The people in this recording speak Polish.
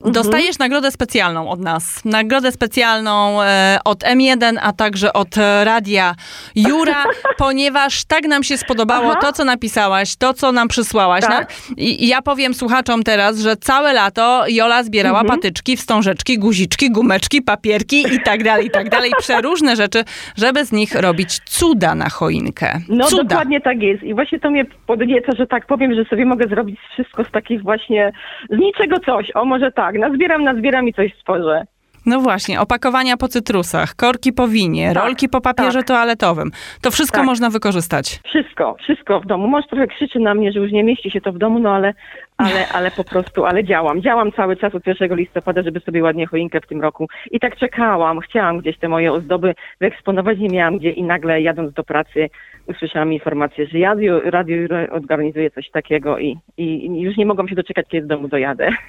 Dostajesz nagrodę specjalną od nas. Nagrodę specjalną od M1, a także od Radia Jura, ponieważ tak nam się spodobało to, co napisałaś, to, co nam przysłałaś. Tak. I ja powiem słuchaczom teraz, że całe lato Jola zbierała patyczki, wstążeczki, guziczki, gumeczki, papierki i tak dalej, przeróżne rzeczy, żeby z nich robić cuda na choinkę. No cuda. dokładnie tak jest. I właśnie to mnie podnieca, że tak powiem, że sobie mogę zrobić wszystko z takich właśnie, z niczego coś. O, może tak, nazbieram i coś stworzę. No właśnie, opakowania po cytrusach, korki po winie, rolki po papierze toaletowym. To wszystko można wykorzystać. Wszystko w domu. Mąż trochę krzyczy na mnie, że już nie mieści się to w domu, no ale po prostu, działam. Działam cały czas od 1 listopada, żeby sobie ładnie choinkę w tym roku. I tak czekałam, chciałam gdzieś te moje ozdoby wyeksponować, nie miałam gdzie i nagle jadąc do pracy usłyszałam informację, że Radio organizuje coś takiego i już nie mogłam się doczekać, kiedy z domu dojadę.